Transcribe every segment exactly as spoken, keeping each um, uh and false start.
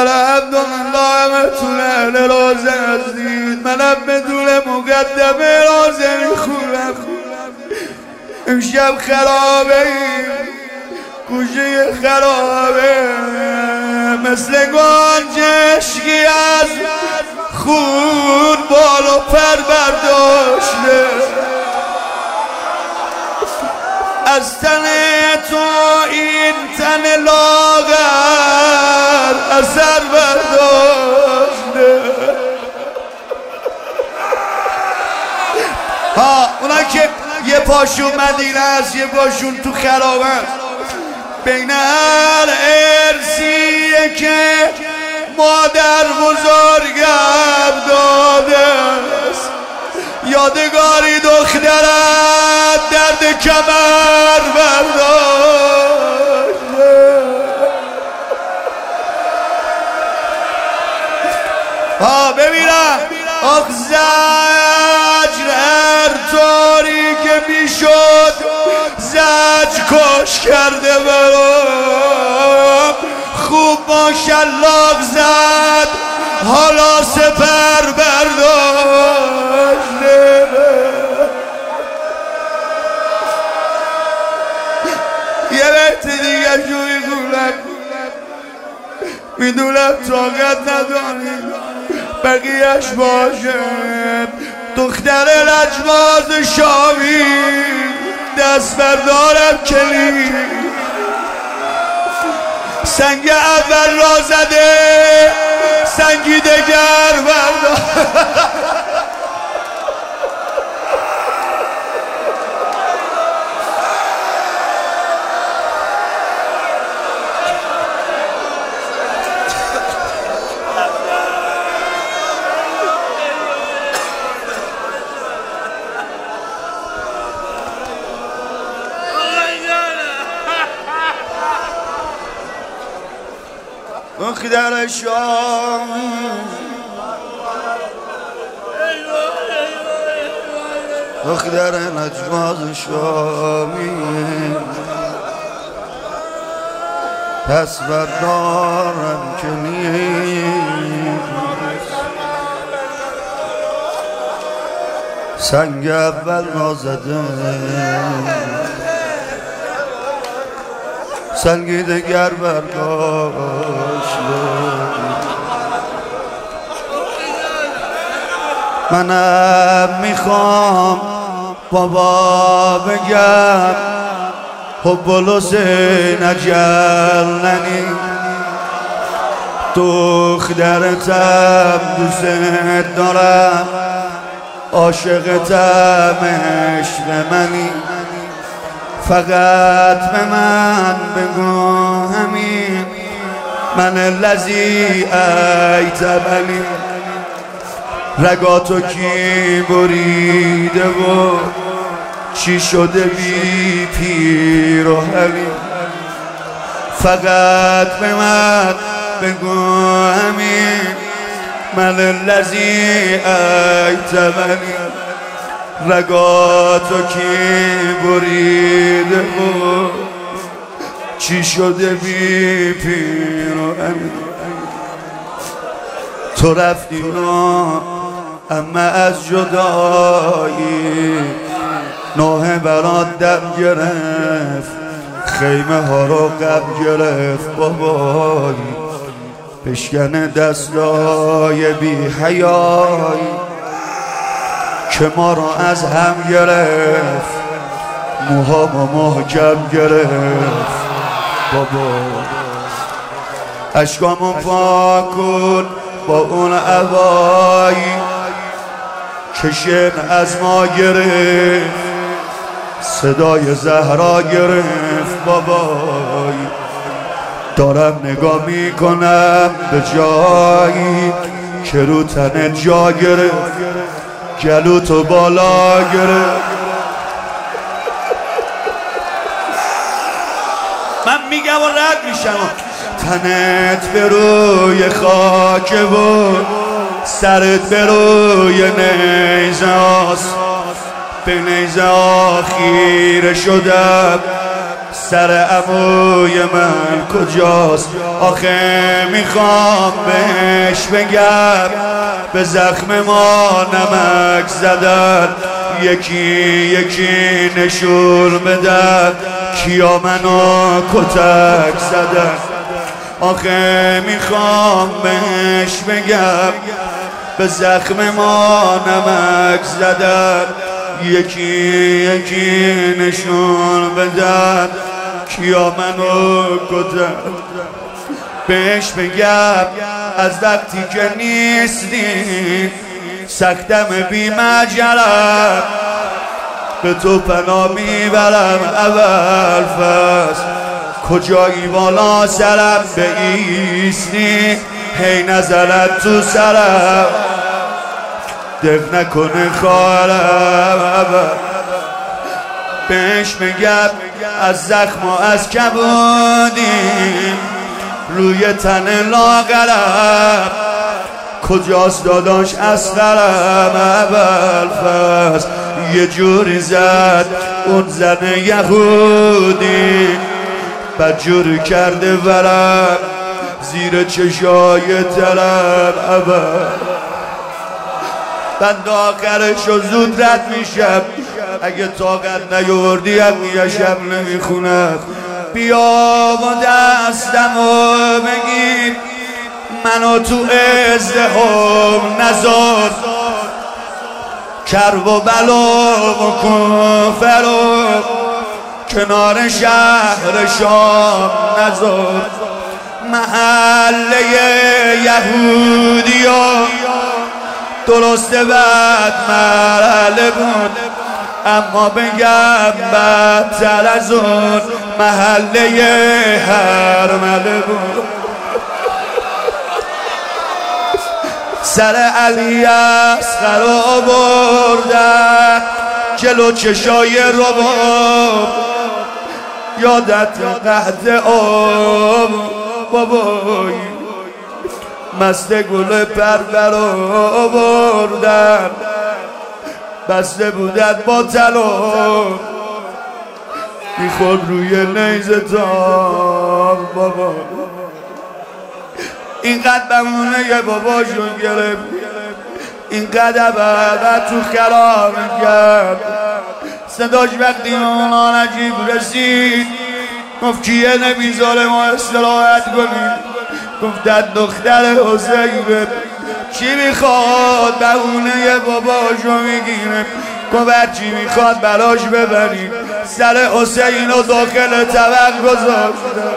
الحمدلله متونه لروز عزیز منم بدون مقدمه رازمی خونم امشب خرابه ایم گوشه خرابه مثل گنجشکی از خون بال و پر برداشته از تن تو این تن لاغر اثر برداشته ها اونا که یه پاشون مدینه است یه پاشون تو خرابه است بین هر ارسیه که مادر بزرگم داده است یادگاری دخترت درد کمر برداشته ها ببینم آخ زجر هر طوری که میشد زجر کش کرده برام خوب با شلاق زد حالا سپر برداشته یه بیت دیگه جوی گولم میدونم طاقت نداری بقیهش باشه دختر لجباز شامی دست بردارم کلی سنگ اول را زده سنگی دگر بردار دختر شامی دختر لجباز شامی پس بردارم که نیست سنگ اول نازده سنگی دگر برداشته منم میخوام بابا بگم حب الحسین اجل ننی دخترتم دوست دارم عاشقتم عشق منی فقط به من بگو همین من لذی ایتبنی رگاتو کی بریده و چی شده بی پیر و حلیم فقط به من بگو همین من لذی ایتبنی رگاتو کی بریده و چی شده بی پیر و امین تو رفتی نا اما از جدایی نوه برات دم گرفت خیمه ها رو قب گرفت بابایی بشکن دستای بی حیایی که ما رو از هم گرفت موهامو محکم گرفت بابا اشکامو پاک کن با اون عبایی که شن از ما گرفت صدای زهرا گرفت بابای دارم نگاه میکنم به جایی که رو تن جا گرفت گلو تو بالا گرفت من میگم و رد میشم تنت به روی خاک بود سرت به روی نیزه هاست به نیزه ها خیره شدم سر عموی من کجاست؟ آخه میخوام بهش بگم به زخم ما نمک زدن، یکی یکی نشون بدن کیا منو کتک زدن. آخه میخوام بهش بگم به زخم ما نمک زدن، یکی یکی نشون بدن کیا منو کتن. بهش بگم از وقتی که نیستی سختم بی مجرم، به تو پناه میبرم اول فصل کجایی بالا سرم بایستی هی نزلت تو سرم دق نکنه خواهرم. بهش بگم از زخم و از کبودیم روی تن لاغرم کجاست داداش اصغرم. اول فصل یه جوری زد اون زن یهودی بدجوری کرده ورم زیر چشای ترم. اول بند آخرشو زود رد میشم، اگه طاقت نیاوردی هم یه شب نمیخونم. بیا و دستمو بگیر منو تو ازدهام نزار، کرب و بلا و کفر و کنار شهر شام نزار. محله یهودیا درسته بد مرحله بود، اما بگم بدتر از اون محله هرمله بود. سر علی اصغر رو بردن جلو چشای رباب، یادت قحط آب بابایی مست گل پرور رو بردن بسته بودت با طلا میخورد روی نیزه تار. بابا اینقدر بمونه باباشون گرفت، اینقدر بعد تو خراب کرد. صداش وقتی مولا نجیب رسید گفت کیه نمیذاره ما استراحت کنیم؟ گفتن دختر حسینه. چی میخواد؟ بهونه باباشو میگیره. گفت چی میخواد براش ببریم؟ سر حسین رو داخل طبق گذاشتن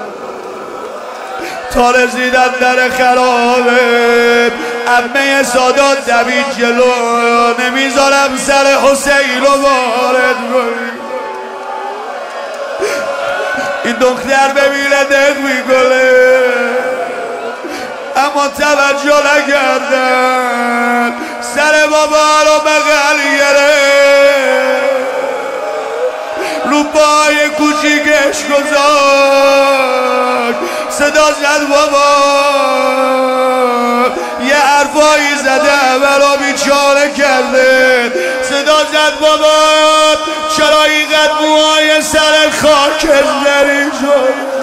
تا رسیدن در خرابه. عمه سادات دوید جلو نمیذارم سر حسین رو وارد کنی. این دختر ببینه دق میکنه اما توجه نکردن. سر بابا رو بغل گرفت رو پای کوچیکش گذاشت. صدا زد بابا یه حرفایی زده برا بیچاره کرده. صدا زد بابا چرا اینقدر موهای سر خاکستری شد؟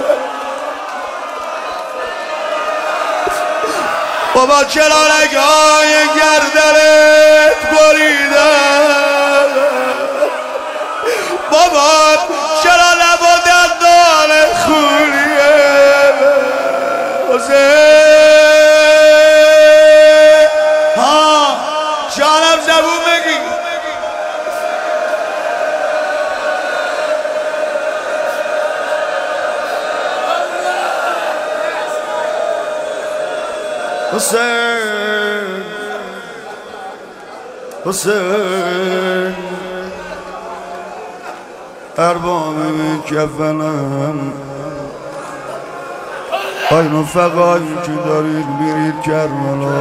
بابا چرا رگهای گردنت بریدن؟ بابا چرا لب و دندان خونیه؟ حسین ها جانم زبون بگی. حسین حسین ارباب کفنم این فقایی که دارید میرید کربلا.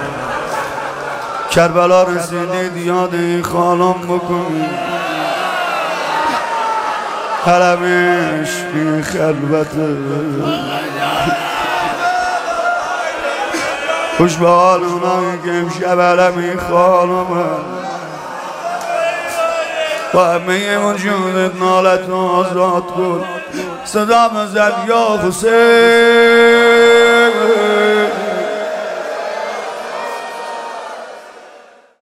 کربلا رسیدید یاد این خانم بکنید، حرمش بی خلوته. خوش به حال اونایی که امشب علم این خانم با همه وجودت نالت آزاد کن. صدا بزد یا حسین